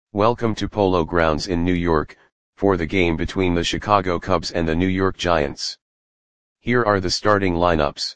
Welcome to Polo Grounds in New York, for the game between the Chicago Cubs and the New York Giants. Here are the starting lineups.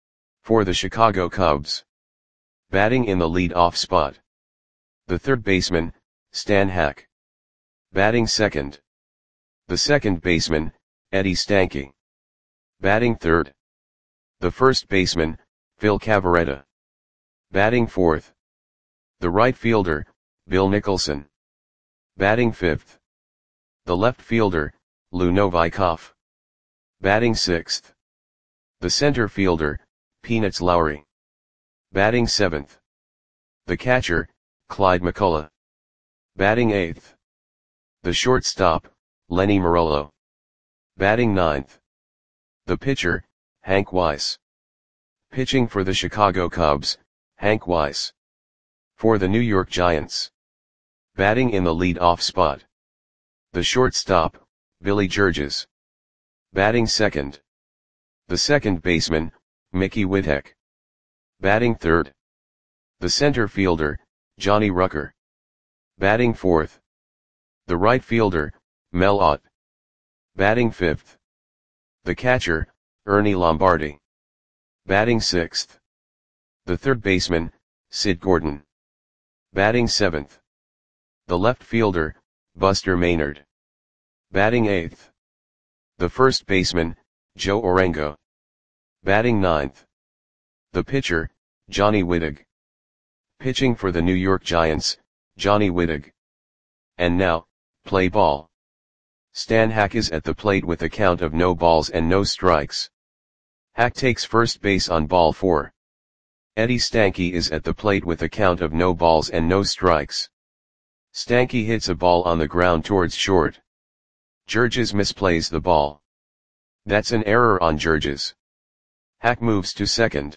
For the Chicago Cubs. Batting in the lead-off spot. The third baseman, Stan Hack. Batting second. The second baseman, Eddie Stanky. Batting third. The first baseman, Phil Cavarretta. Batting fourth. The right fielder, Bill Nicholson. Batting fifth. The left fielder, Lou Novikov. Batting sixth. The center fielder, Peanuts Lowry. Batting seventh. The catcher, Clyde McCullough. Batting eighth. The shortstop, Lenny Morello. Batting ninth. The pitcher, Hank Weiss. Pitching for the Chicago Cubs, Hank Weiss. For the New York Giants. Batting in the lead-off spot. The shortstop, Billy Georges. Batting second. The second baseman, Mickey Whittek. Batting third. The center fielder, Johnny Rucker. Batting fourth. The right fielder, Mel Ott. Batting fifth. The catcher, Ernie Lombardi. Batting sixth. The third baseman, Sid Gordon. Batting seventh. The left fielder, Buster Maynard. Batting eighth. The first baseman, Joe Orengo. Batting ninth. The pitcher, Johnny Wittig. Pitching for the New York Giants, Johnny Wittig. And now, play ball. Stan Hack is at the plate with a count of no balls and no strikes. Hack takes first base on ball 4. Eddie Stanky is at the plate with a count of no balls and no strikes. Stanky hits a ball on the ground towards short. Georges misplays the ball. That's an error on Georges. Hack moves to second.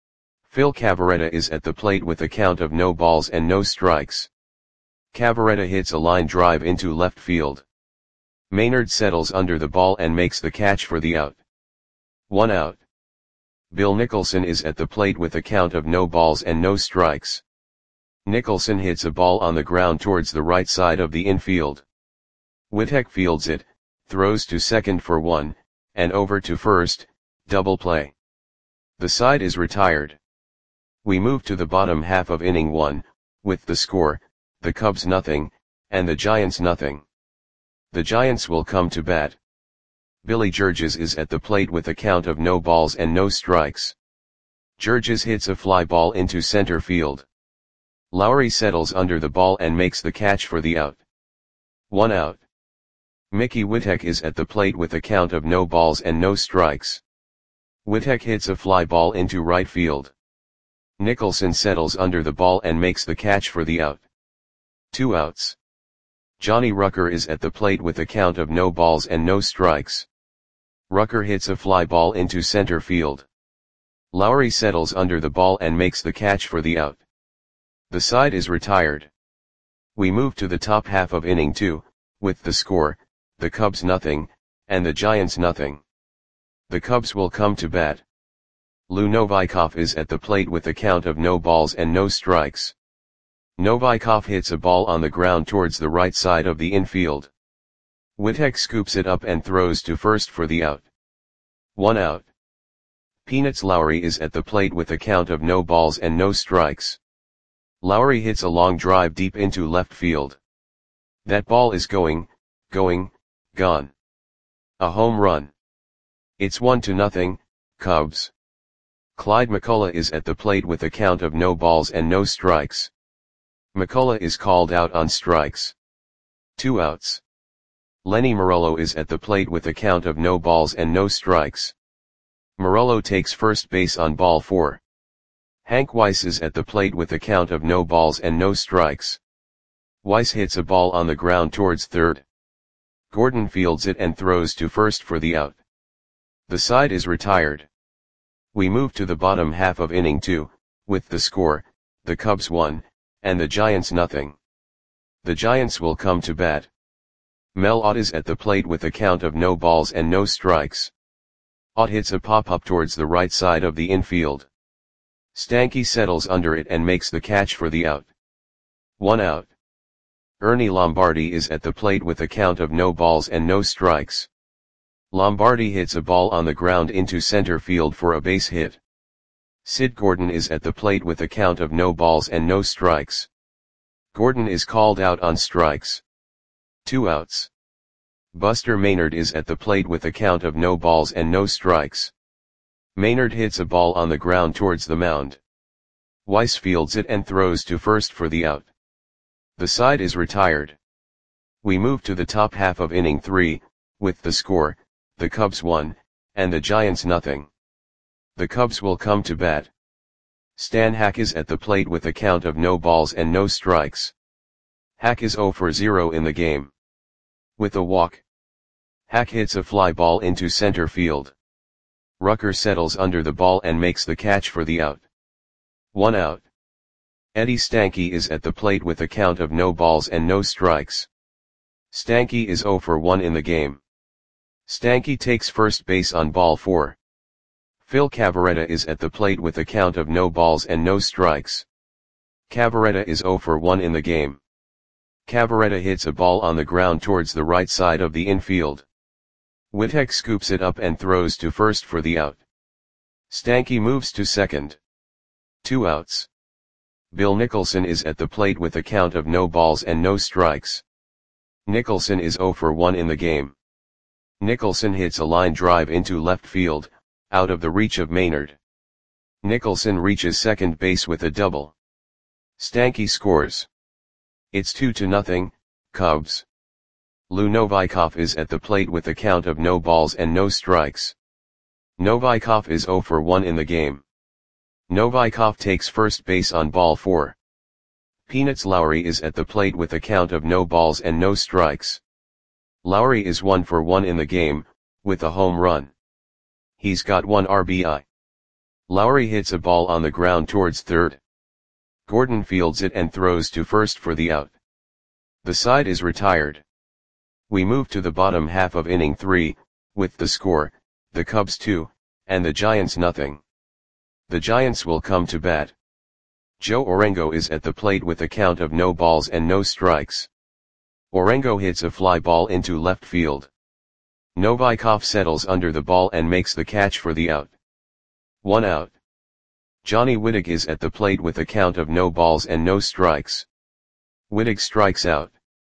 Phil Cavarretta is at the plate with a count of no balls and no strikes. Cavarretta hits a line drive into left field. Maynard settles under the ball and makes the catch for the out. 1 out. Bill Nicholson is at the plate with a count of no balls and no strikes. Nicholson hits a ball on the ground towards the right side of the infield. Whittek fields it, throws to second for 1, and over to first, double play. The side is retired. We move to the bottom half of inning 1, with the score, the Cubs nothing, and the Giants nothing. The Giants will come to bat. Billy Georges is at the plate with a count of no balls and no strikes. Georges hits a fly ball into center field. Lowry settles under the ball and makes the catch for the out. 1 out. Mickey Whittek is at the plate with a count of no balls and no strikes. Whittek hits a fly ball into right field. Nicholson settles under the ball and makes the catch for the out. 2 outs. Johnny Rucker is at the plate with a count of no balls and no strikes. Rucker hits a fly ball into center field. Lowry settles under the ball and makes the catch for the out. The side is retired. We move to the top half of inning 2, with the score, the Cubs nothing, and the Giants nothing. The Cubs will come to bat. Lou Novikov is at the plate with a count of no balls and no strikes. Novikov hits a ball on the ground towards the right side of the infield. Whittek scoops it up and throws to first for the out. 1 out. Peanuts Lowry is at the plate with a count of no balls and no strikes. Lowry hits a long drive deep into left field. That ball is gone. A home run. It's 1-0, Cubs. Clyde McCullough is at the plate with a count of no balls and no strikes. McCullough is called out on strikes. 2 outs. Lenny Morello is at the plate with a count of no balls and no strikes. Morello takes first base on ball 4. Hank Weiss is at the plate with a count of no balls and no strikes. Weiss hits a ball on the ground towards third. Gordon fields it and throws to first for the out. The side is retired. We move to the bottom half of inning 2, with the score, the Cubs 1, and the Giants nothing. The Giants will come to bat. Mel Ott is at the plate with a count of no balls and no strikes. Ott hits a pop-up towards the right side of the infield. Stanky settles under it and makes the catch for the out. 1 out. Ernie Lombardi is at the plate with a count of no balls and no strikes. Lombardi hits a ball on the ground into center field for a base hit. Sid Gordon is at the plate with a count of no balls and no strikes. Gordon is called out on strikes. 2 outs. Buster Maynard is at the plate with a count of no balls and no strikes. Maynard hits a ball on the ground towards the mound. Weiss fields it and throws to first for the out. The side is retired. We move to the top half of inning 3, with the score, the Cubs 1, and the Giants nothing. The Cubs will come to bat. Stan Hack is at the plate with a count of no balls and no strikes. Hack is 0 for 0 in the game. With a walk, Hack hits a fly ball into center field. Rucker settles under the ball and makes the catch for the out. 1 out. Eddie Stanky is at the plate with a count of no balls and no strikes. Stanky is 0 for 1 in the game. Stanky takes first base on ball 4. Phil Cavarretta is at the plate with a count of no balls and no strikes. Cavarretta is 0 for 1 in the game. Cavarretta hits a ball on the ground towards the right side of the infield. Wittek scoops it up and throws to first for the out. Stanky moves to second. 2 outs. Bill Nicholson is at the plate with a count of no balls and no strikes. Nicholson is 0 for 1 in the game. Nicholson hits a line drive into left field, out of the reach of Maynard. Nicholson reaches second base with a double. Stanky scores. It's 2-0, Cubs. Lou Novikov is at the plate with a count of no balls and no strikes. Novikov is 0 for 1 in the game. Novikov takes first base on ball 4. Peanuts Lowry is at the plate with a count of no balls and no strikes. Lowry is 1 for 1 in the game, with a home run. He's got 1 RBI. Lowry hits a ball on the ground towards third. Gordon fields it and throws to first for the out. The side is retired. We move to the bottom half of inning 3, with the score, the Cubs 2, and the Giants nothing. The Giants will come to bat. Joe Orengo is at the plate with a count of no balls and no strikes. Orengo hits a fly ball into left field. Novikov settles under the ball and makes the catch for the out. 1 out. Johnny Wittig is at the plate with a count of no balls and no strikes. Wittig strikes out.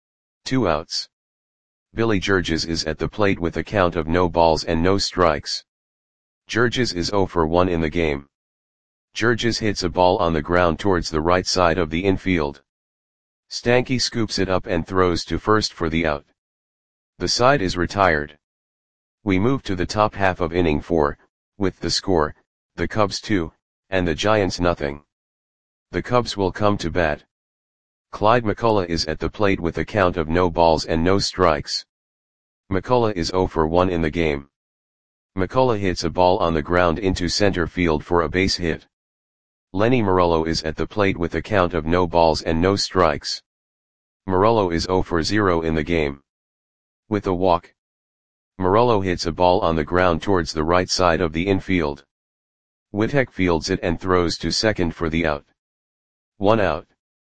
2 outs. Billy Georges is at the plate with a count of no balls and no strikes. Georges is 0 for 1 in the game. Georges hits a ball on the ground towards the right side of the infield. Stanky scoops it up and throws to first for the out. The side is retired. We move to the top half of inning 4, with the score, the Cubs 2, and the Giants nothing. The Cubs will come to bat. Clyde McCullough is at the plate with a count of no balls and no strikes. McCullough is 0 for 1 in the game. McCullough hits a ball on the ground into center field for a base hit. Lenny Morello is at the plate with a count of no balls and no strikes. Morello is 0 for 0 in the game. With a walk, Morello hits a ball on the ground towards the right side of the infield. Wittek fields it and throws to second for the out. 1 out.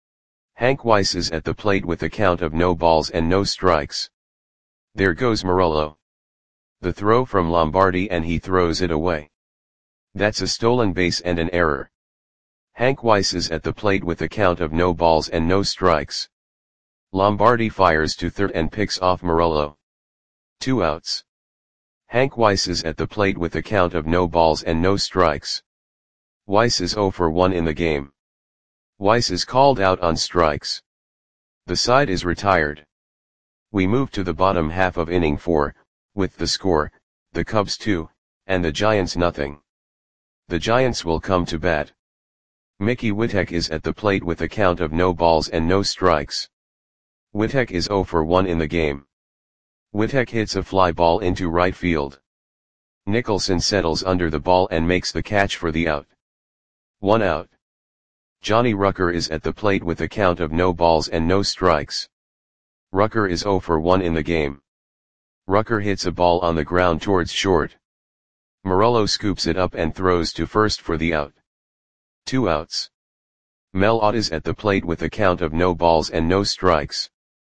Hank Weiss is at the plate with a count of no balls and no strikes. There goes Morello. The throw from Lombardi and he throws it away. That's a stolen base and an error. Hank Weiss is at the plate with a count of no balls and no strikes. Lombardi fires to third and picks off Morello. 2 outs. Hank Weiss is at the plate with a count of no balls and no strikes. Weiss is 0 for 1 in the game. Weiss is called out on strikes. The side is retired. We move to the bottom half of inning 4, with the score, the Cubs 2, and the Giants nothing. The Giants will come to bat. Mickey Wittek is at the plate with a count of no balls and no strikes. Wittek is 0 for 1 in the game. Wittek hits a fly ball into right field. Nicholson settles under the ball and makes the catch for the out. 1 out. Johnny Rucker is at the plate with a count of no balls and no strikes. Rucker is 0 for 1 in the game. Rucker hits a ball on the ground towards short. Morello scoops it up and throws to first for the out. 2 outs. Mel Ott is at the plate with a count of no balls and no strikes.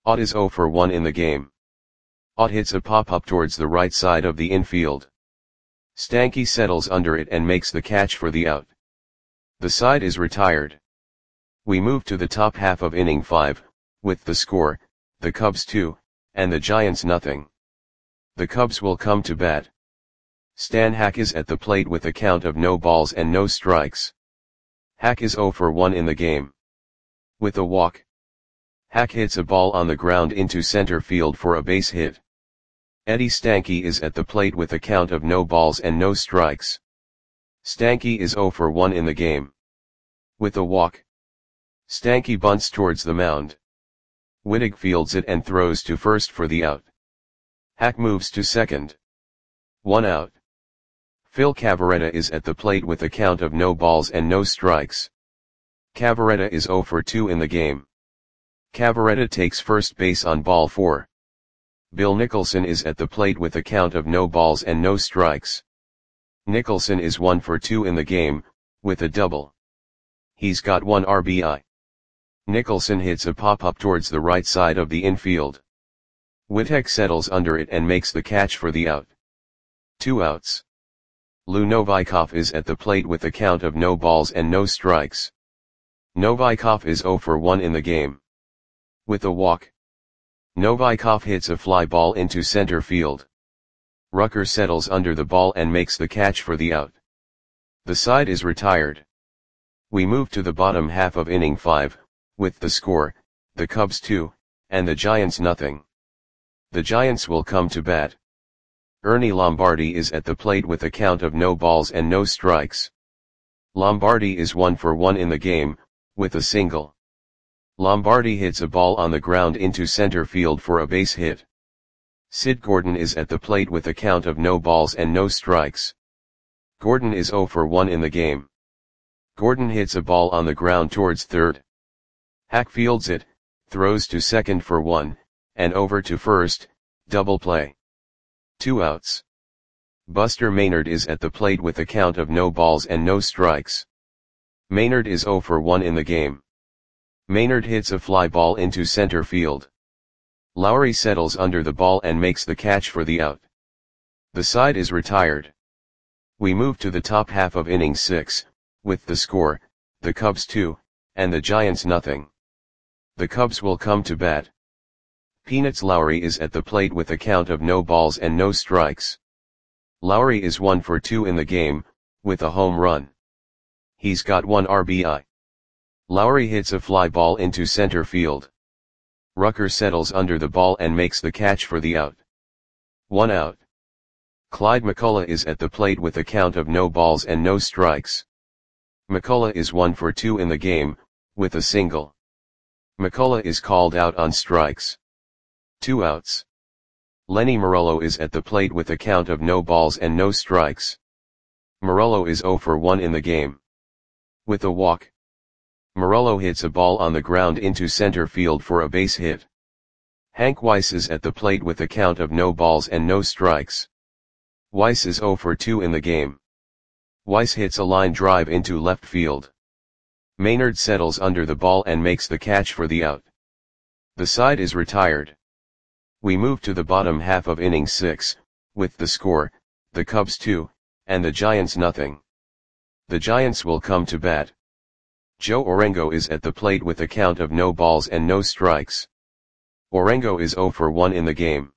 Ott is 0 for 1 in the game. Ott hits a pop-up towards the right side of the infield. Stanky settles under it and makes the catch for the out. The side is retired. We move to the top half of inning 5, with the score, the Cubs 2, and the Giants nothing. The Cubs will come to bat. Stan Hack is at the plate with a count of no balls and no strikes. Hack is 0 for 1 in the game. With a walk. Hack hits a ball on the ground into center field for a base hit. Eddie Stanky is at the plate with a count of no balls and no strikes. Stanky is 0 for 1 in the game. With a walk. Stanky bunts towards the mound. Wittig fields it and throws to first for the out. Hack moves to second. 1 out. Phil Cavarretta is at the plate with a count of no balls and no strikes. Cavarretta is 0 for 2 in the game. Cavarretta takes first base on ball 4. Bill Nicholson is at the plate with a count of no balls and no strikes. Nicholson is 1 for 2 in the game, with a double. He's got 1 RBI. Nicholson hits a pop-up towards the right side of the infield. Wittek settles under it and makes the catch for the out. 2 outs. Lou Novikov is at the plate with a count of no balls and no strikes. Novikov is 0 for 1 in the game. With a walk. Novikov hits a fly ball into center field. Rucker settles under the ball and makes the catch for the out. The side is retired. We move to the bottom half of inning 5, with the score, the Cubs 2, and the Giants nothing. The Giants will come to bat. Ernie Lombardi is at the plate with a count of no balls and no strikes. Lombardi is 1 for 1 in the game, with a single. Lombardi hits a ball on the ground into center field for a base hit. Sid Gordon is at the plate with a count of no balls and no strikes. Gordon is 0 for 1 in the game. Gordon hits a ball on the ground towards third. Hack fields it, throws to second for 1, and over to first, double play. 2 outs. Buster Maynard is at the plate with a count of no balls and no strikes. Maynard is 0 for 1 in the game. Maynard hits a fly ball into center field. Lowry settles under the ball and makes the catch for the out. The side is retired. We move to the top half of inning 6, with the score, the Cubs 2, and the Giants nothing. The Cubs will come to bat. Peanuts Lowry is at the plate with a count of no balls and no strikes. Lowry is 1 for 2 in the game, with a home run. He's got 1 RBI. Lowry hits a fly ball into center field. Rucker settles under the ball and makes the catch for the out. 1 out. Clyde McCullough is at the plate with a count of no balls and no strikes. McCullough is 1 for 2 in the game, with a single. McCullough is called out on strikes. 2 outs. Lenny Morello is at the plate with a count of no balls and no strikes. Morello is 0 for 1 in the game. With a walk. Morello hits a ball on the ground into center field for a base hit. Hank Weiss is at the plate with a count of no balls and no strikes. Weiss is 0 for 2 in the game. Weiss hits a line drive into left field. Maynard settles under the ball and makes the catch for the out. The side is retired. We move to the bottom half of inning 6, with the score, the Cubs 2, and the Giants nothing. The Giants will come to bat. Joe Orengo is at the plate with a count of no balls and no strikes. Orengo is 0 for 1 in the game.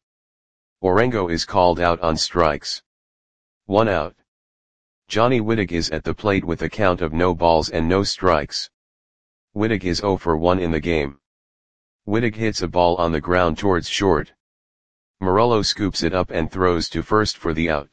Orengo is called out on strikes. 1 out. Johnny Wittig is at the plate with a count of no balls and no strikes. Wittig is 0 for 1 in the game. Wittig hits a ball on the ground towards short. Morello scoops it up and throws to first for the out.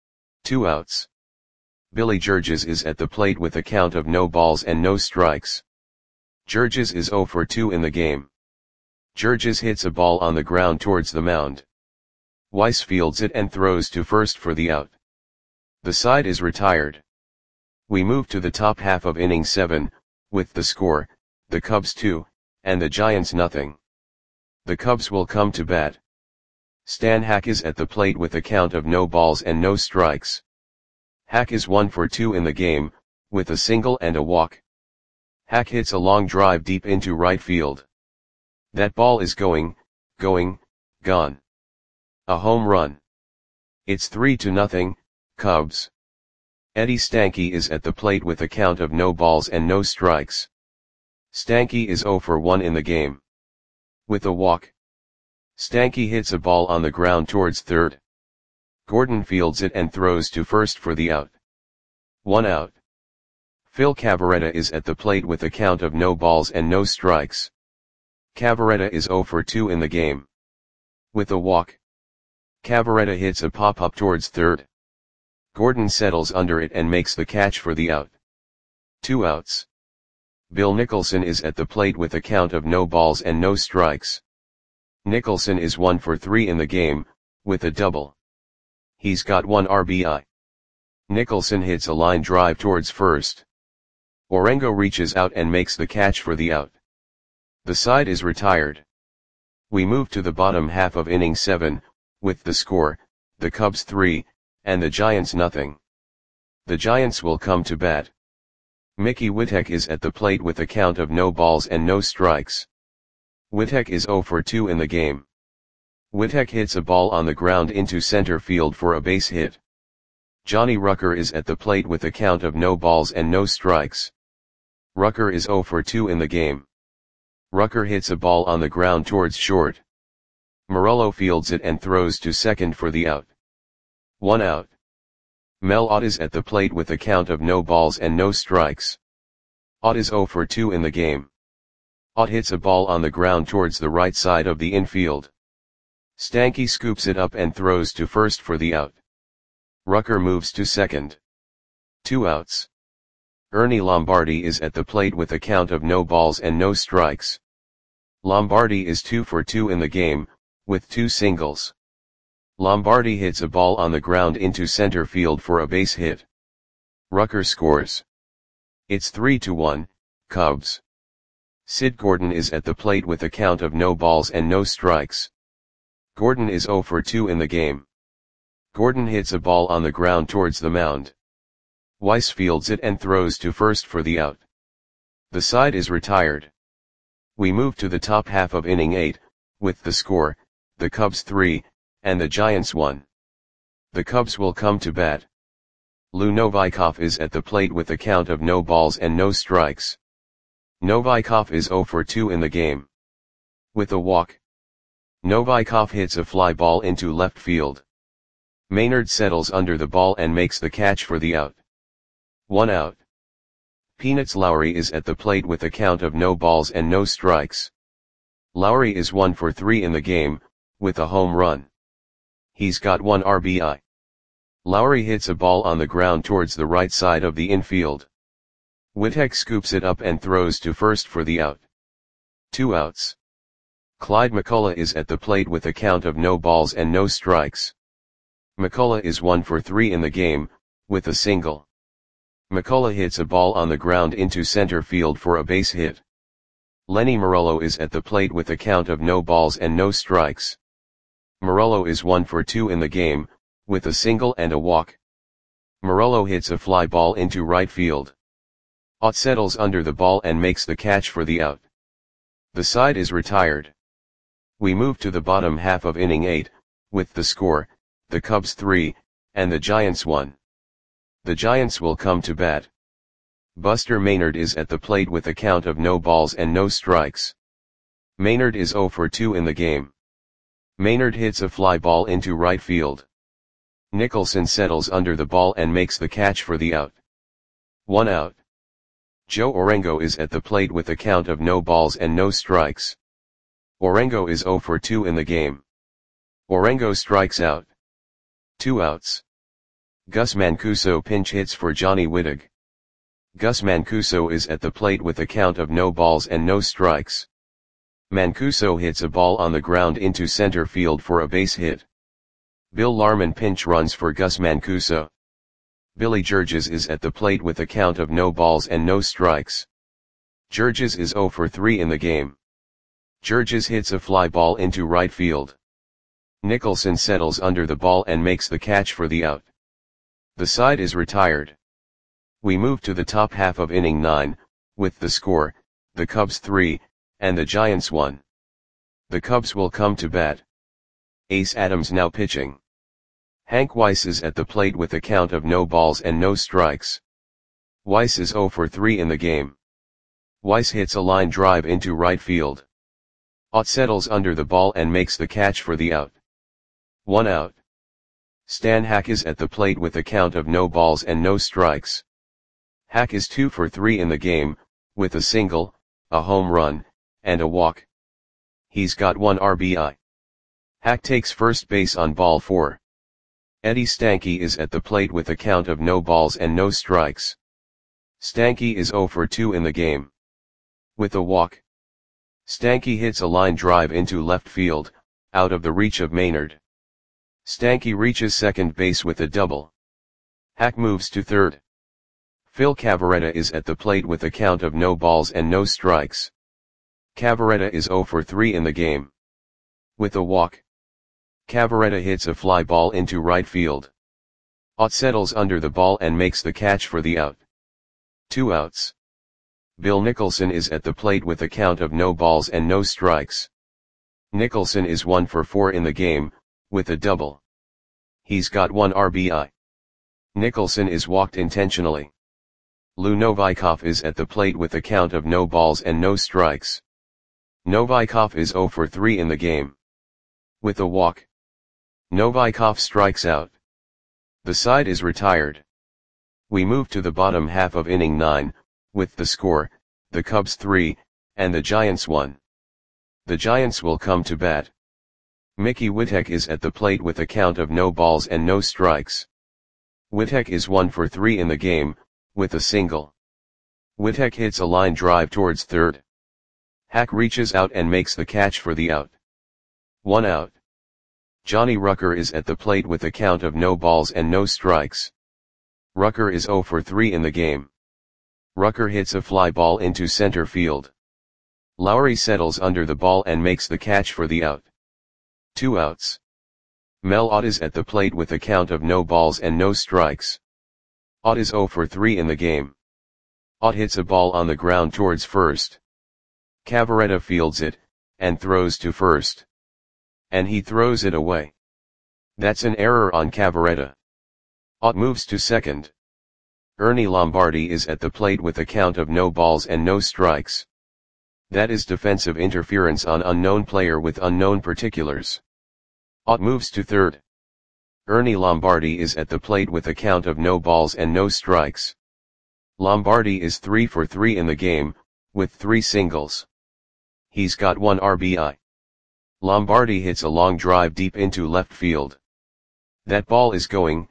2 outs. Billy Georges is at the plate with a count of no balls and no strikes. Georges is 0 for 2 in the game. Georges hits a ball on the ground towards the mound. Weiss fields it and throws to first for the out. The side is retired. We move to the top half of inning 7, with the score, the Cubs 2, and the Giants nothing. The Cubs will come to bat. Stan Hack is at the plate with a count of no balls and no strikes. Hack is 1 for 2 in the game, with a single and a walk. Hack hits a long drive deep into right field. That ball is going, gone. A home run. It's 3-0, Cubs. Eddie Stanky is at the plate with a count of no balls and no strikes. Stanky is 0 for 1 in the game. With a walk. Stanky hits a ball on the ground towards third. Gordon fields it and throws to first for the out. 1 out. Phil Cavarretta is at the plate with a count of no balls and no strikes. Cavarretta is 0 for 2 in the game. With a walk. Cavarretta hits a pop-up towards third. Gordon settles under it and makes the catch for the out. 2 outs. Bill Nicholson is at the plate with a count of no balls and no strikes. Nicholson is 1 for 3 in the game, with a double. He's got 1 RBI. Nicholson hits a line drive towards first. Orengo reaches out and makes the catch for the out. The side is retired. We move to the bottom half of inning 7, with the score, the Cubs 3, and the Giants nothing. The Giants will come to bat. Mickey Witek is at the plate with a count of no balls and no strikes. Witek is 0 for 2 in the game. Witek hits a ball on the ground into center field for a base hit. Johnny Rucker is at the plate with a count of no balls and no strikes. Rucker is 0 for 2 in the game. Rucker hits a ball on the ground towards short. Morello fields it and throws to second for the out. 1 out. Mel Ott is at the plate with a count of no balls and no strikes. Ott is 0 for 2 in the game. Ott hits a ball on the ground towards the right side of the infield. Stanky scoops it up and throws to first for the out. Rucker moves to second. 2 outs. Ernie Lombardi is at the plate with a count of no balls and no strikes. Lombardi is 2 for 2 in the game, with 2 singles. Lombardi hits a ball on the ground into center field for a base hit. Rucker scores. It's 3-1, Cubs. Sid Gordon is at the plate with a count of no balls and no strikes. Gordon is 0 for 2 in the game. Gordon hits a ball on the ground towards the mound. Weiss fields it and throws to first for the out. The side is retired. We move to the top half of inning 8, with the score, the Cubs 3, and the Giants 1. The Cubs will come to bat. Lou Novikov is at the plate with a count of no balls and no strikes. Novikov is 0 for 2 in the game. With a walk. Novikov hits a fly ball into left field. Maynard settles under the ball and makes the catch for the out. 1 out. Peanuts Lowry is at the plate with a count of no balls and no strikes. Lowry is 1 for 3 in the game, with a home run. He's got 1 RBI. Lowry hits a ball on the ground towards the right side of the infield. Witek scoops it up and throws to first for the out. 2 outs. Clyde McCullough is at the plate with a count of no balls and no strikes. McCullough is 1 for 3 in the game, with a single. McCullough hits a ball on the ground into center field for a base hit. Lenny Morello is at the plate with a count of no balls and no strikes. Morello is 1 for 2 in the game, with a single and a walk. Morello hits a fly ball into right field. Ott settles under the ball and makes the catch for the out. The side is retired. We move to the bottom half of inning 8, with the score, the Cubs 3, and the Giants 1. The Giants will come to bat. Buster Maynard is at the plate with a count of no balls and no strikes. Maynard is 0 for 2 in the game. Maynard hits a fly ball into right field. Nicholson settles under the ball and makes the catch for the out. 1 out. Joe Orengo is at the plate with a count of no balls and no strikes. Orengo is 0 for 2 in the game. Orengo strikes out. 2 outs. Gus Mancuso pinch hits for Johnny Wittig. Gus Mancuso is at the plate with a count of no balls and no strikes. Mancuso hits a ball on the ground into center field for a base hit. Bill Larman pinch runs for Gus Mancuso. Billy Georges is at the plate with a count of no balls and no strikes. Georges is 0 for 3 in the game. Georges hits a fly ball into right field. Nicholson settles under the ball and makes the catch for the out. The side is retired. We move to the top half of inning 9, with the score, the Cubs 3, and the Giants 1. The Cubs will come to bat. Ace Adams now pitching. Hank Weiss is at the plate with a count of no balls and no strikes. Weiss is 0 for 3 in the game. Weiss hits a line drive into right field. Ott settles under the ball and makes the catch for the out. 1 out. Stan Hack is at the plate with a count of no balls and no strikes. Hack is 2 for 3 in the game, with a single, a home run, and a walk. He's got 1 RBI. Hack takes first base on ball 4. Eddie Stanky is at the plate with a count of no balls and no strikes. Stanky is 0 for 2 in the game. With a walk. Stanky hits a line drive into left field, out of the reach of Maynard. Stanky reaches second base with a double. Hack moves to third. Phil Cavarretta is at the plate with a count of no balls and no strikes. Cavarretta is 0 for 3 in the game. With a walk. Cavarretta hits a fly ball into right field. Ott settles under the ball and makes the catch for the out. 2 outs. Bill Nicholson is at the plate with a count of no balls and no strikes. Nicholson is 1 for 4 in the game, with a double. He's got 1 RBI. Nicholson is walked intentionally. Lou Novikov is at the plate with a count of no balls and no strikes. Novikov is 0 for 3 in the game. With a walk. Novikov strikes out. The side is retired. We move to the bottom half of inning 9, with the score, the Cubs 3, and the Giants 1. The Giants will come to bat. Mickey Witek is at the plate with a count of no balls and no strikes. Witek is 1 for 3 in the game, with a single. Witek hits a line drive towards third. Hack reaches out and makes the catch for the out. 1 out. Johnny Rucker is at the plate with a count of no balls and no strikes. Rucker is 0 for 3 in the game. Rucker hits a fly ball into center field. Lowry settles under the ball and makes the catch for the out. 2 outs. Mel Ott is at the plate with a count of no balls and no strikes. Ott is 0 for 3 in the game. Ott hits a ball on the ground towards first. Cavarretta fields it, and throws to first. And he throws it away. That's an error on Cavarretta. Ott moves to second. Ernie Lombardi is at the plate with a count of no balls and no strikes. That is defensive interference on unknown player with unknown particulars. Ott moves to third. Ernie Lombardi is at the plate with a count of no balls and no strikes. Lombardi is 3 for 3 in the game, with 3 singles. He's got 1 RBI. Lombardi hits a long drive deep into left field. That ball is going,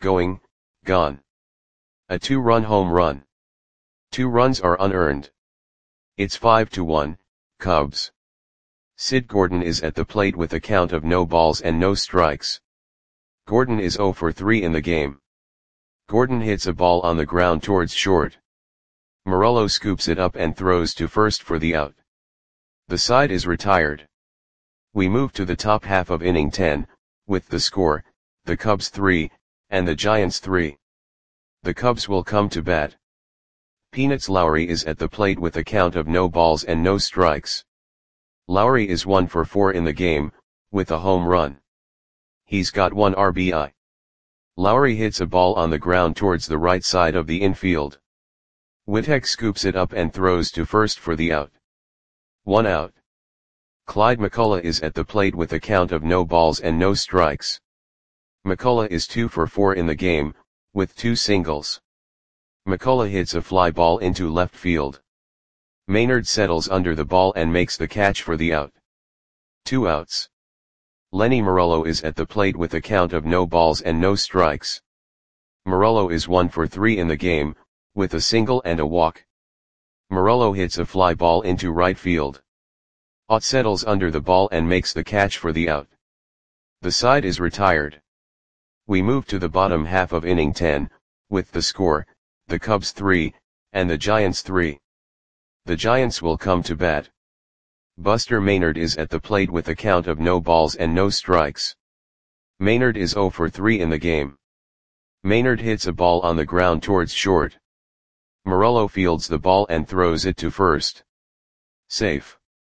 gone. A 2-run home run. 2 runs are unearned. It's 5-1, Cubs. Sid Gordon is at the plate with a count of no balls and no strikes. Gordon is 0 for 3 in the game. Gordon hits a ball on the ground towards short. Morello scoops it up and throws to first for the out. The side is retired. We move to the top half of inning 10, with the score, the Cubs 3, and the Giants 3. The Cubs will come to bat. Peanuts Lowry is at the plate with a count of no balls and no strikes. Lowry is 1 for 4 in the game, with a home run. He's got 1 RBI. Lowry hits a ball on the ground towards the right side of the infield. Witek scoops it up and throws to first for the out. 1 out. Clyde McCullough is at the plate with a count of no balls and no strikes. McCullough is 2 for 4 in the game, with 2 singles. McCullough hits a fly ball into left field. Maynard settles under the ball and makes the catch for the out. 2 outs. Lenny Morello is at the plate with a count of no balls and no strikes. Morello is 1 for 3 in the game, with a single and a walk. Morello hits a fly ball into right field. Ott settles under the ball and makes the catch for the out. The side is retired. We move to the bottom half of inning 10, with the score, the Cubs 3, and the Giants 3. The Giants will come to bat. Buster Maynard is at the plate with a count of no balls and no strikes. Maynard is 0 for 3 in the game. Maynard hits a ball on the ground towards short. Morello fields the ball and throws it to first. Safe.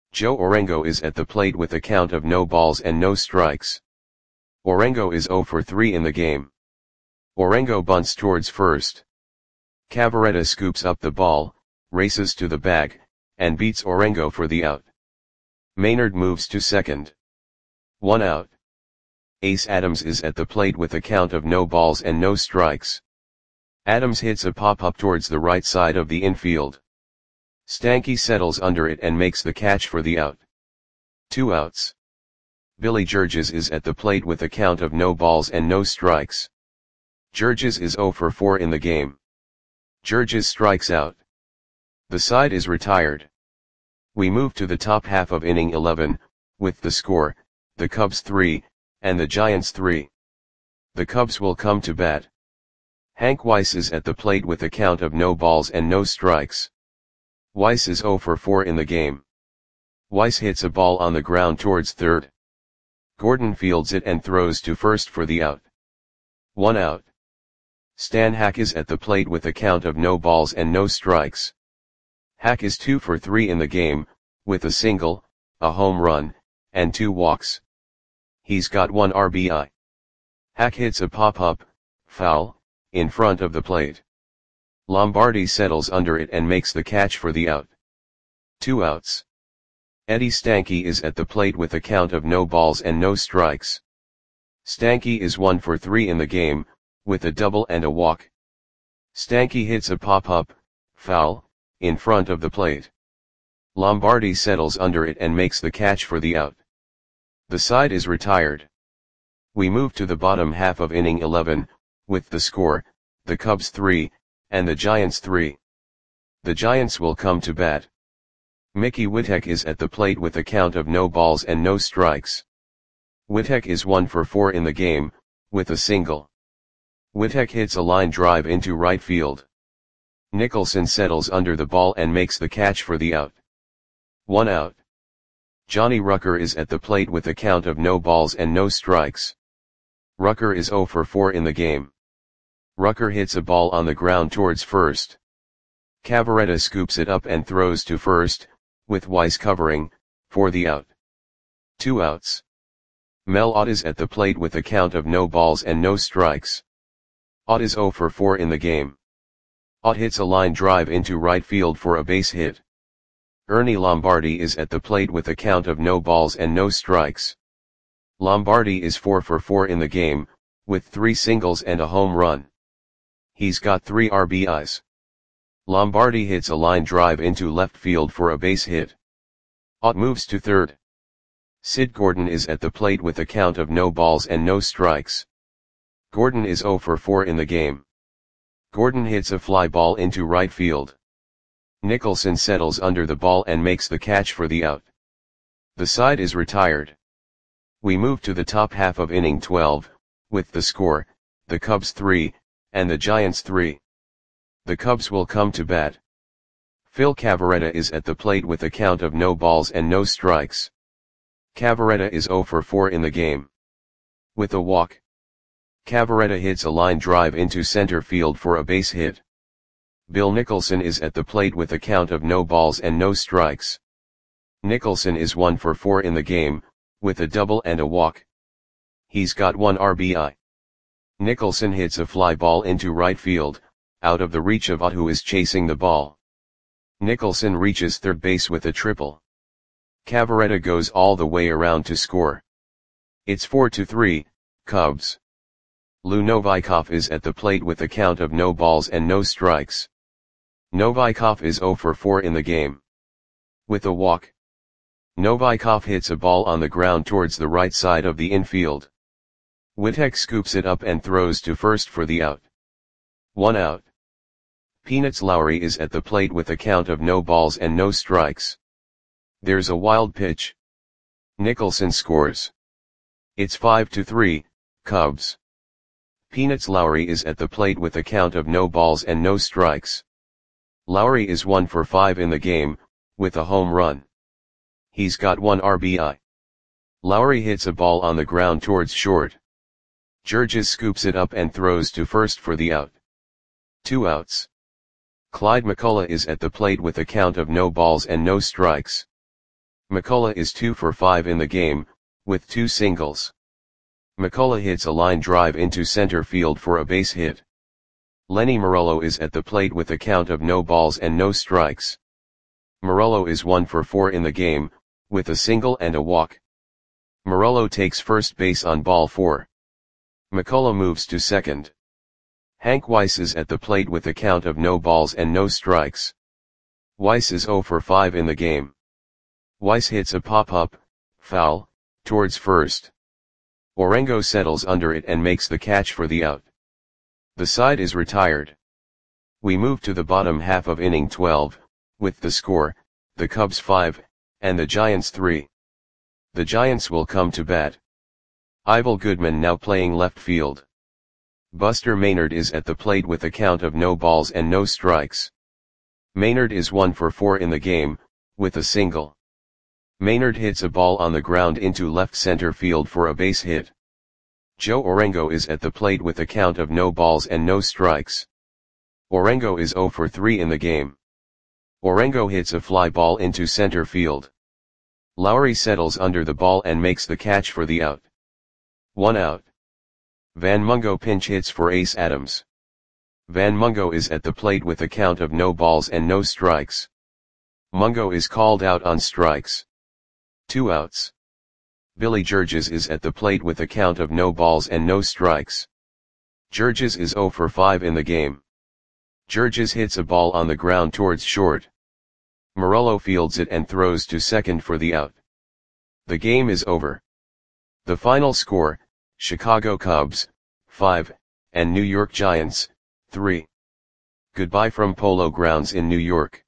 Joe Orengo is at the plate with a count of no balls and no strikes. Orengo is 0 for 3 in the game. Orengo bunts towards first. Cavaretta scoops up the ball, races to the bag, and beats Orengo for the out. Maynard moves to second. 1 out. Ace Adams is at the plate with a count of no balls and no strikes. Adams hits a pop-up towards the right side of the infield. Stanky settles under it and makes the catch for the out. 2 outs. Billy Georges is at the plate with a count of no balls and no strikes. Georges is 0 for 4 in the game. Georges strikes out. The side is retired. We move to the top half of inning 11, with the score, the Cubs 3, and the Giants 3. The Cubs will come to bat. Hank Weiss is at the plate with a count of no balls and no strikes. Weiss is 0 for 4 in the game. Weiss hits a ball on the ground towards third. Gordon fields it and throws to first for the out. 1 out. Stan Hack is at the plate with a count of no balls and no strikes. Hack is 2 for 3 in the game, with a single, a home run, and 2 walks. He's got 1 RBI. Hack hits a pop-up, foul, in front of the plate. Lombardi settles under it and makes the catch for the out. 2 outs. Eddie Stanky is at the plate with a count of no balls and no strikes. Stanky is 1 for 3 in the game, with a double and a walk. Stanky hits a pop-up, foul, in front of the plate. Lombardi settles under it and makes the catch for the out. The side is retired. We move to the bottom half of inning 11, with the score, the Cubs 3, and the Giants 3. The Giants will come to bat. Mickey Witek is at the plate with a count of no balls and no strikes. Witek is 1 for 4 in the game, with a single. Witek hits a line drive into right field. Nicholson settles under the ball and makes the catch for the out. 1 out. Johnny Rucker is at the plate with a count of no balls and no strikes. Rucker is 0 for 4 in the game. Rucker hits a ball on the ground towards first. Cavaretta scoops it up and throws to first, with Weiss covering, for the out. 2 outs. Mel Ott is at the plate with a count of no balls and no strikes. Ott is 0 for 4 in the game. Ott hits a line drive into right field for a base hit. Ernie Lombardi is at the plate with a count of no balls and no strikes. Lombardi is 4 for 4 in the game, with 3 singles and a home run. He's got 3 RBIs. Lombardi hits a line drive into left field for a base hit. Ott moves to third. Sid Gordon is at the plate with a count of no balls and no strikes. Gordon is 0 for 4 in the game. Gordon hits a fly ball into right field. Nicholson settles under the ball and makes the catch for the out. The side is retired. We move to the top half of inning 12, with the score, the Cubs 3, and the Giants 3. The Cubs will come to bat. Phil Cavaretta is at the plate with a count of no balls and no strikes. Cavaretta is 0 for 4 in the game. With a walk. Cavaretta hits a line drive into center field for a base hit. Bill Nicholson is at the plate with a count of no balls and no strikes. Nicholson is 1 for 4 in the game, with a double and a walk. He's got 1 RBI. Nicholson hits a fly ball into right field, out of the reach of Ott, who is chasing the ball. Nicholson reaches third base with a triple. Cavaretta goes all the way around to score. It's 4-3, Cubs. Lou Novikov is at the plate with a count of no balls and no strikes. Novikov is 0 for 4 in the game. With a walk. Novikov hits a ball on the ground towards the right side of the infield. Witek scoops it up and throws to first for the out. 1 out. Peanuts Lowry is at the plate with a count of no balls and no strikes. There's a wild pitch. Nicholson scores. It's 5-3, Cubs. Peanuts Lowry is at the plate with a count of no balls and no strikes. Lowry is 1 for 5 in the game, with a home run. He's got 1 RBI. Lowry hits a ball on the ground towards short. Georges scoops it up and throws to first for the out. 2 outs. Clyde McCullough is at the plate with a count of no balls and no strikes. McCullough is 2 for 5 in the game, with 2 singles. McCullough hits a line drive into center field for a base hit. Lenny Morello is at the plate with a count of no balls and no strikes. Morello is 1 for 4 in the game, with a single and a walk. Morello takes first base on ball 4. McCullough moves to second. Hank Weiss is at the plate with a count of no balls and no strikes. Weiss is 0 for 5 in the game. Weiss hits a pop-up, foul, towards first. Orengo settles under it and makes the catch for the out. The side is retired. We move to the bottom half of inning 12, with the score, the Cubs 5, and the Giants 3. The Giants will come to bat. Ivel Goodman now playing left field. Buster Maynard is at the plate with a count of no balls and no strikes. Maynard is 1 for 4 in the game, with a single. Maynard hits a ball on the ground into left center field for a base hit. Joe Orengo is at the plate with a count of no balls and no strikes. Orengo is 0 for 3 in the game. Orengo hits a fly ball into center field. Lowry settles under the ball and makes the catch for the out. 1 out. Van Mungo pinch hits for Ace Adams. Van Mungo is at the plate with a count of no balls and no strikes. Mungo is called out on strikes. 2 outs. Billy Georges is at the plate with a count of no balls and no strikes. Georges is 0 for 5 in the game. Georges hits a ball on the ground towards short. Morello fields it and throws to second for the out. The game is over. The final score, Chicago Cubs, 5, and New York Giants, 3. Goodbye from Polo Grounds in New York.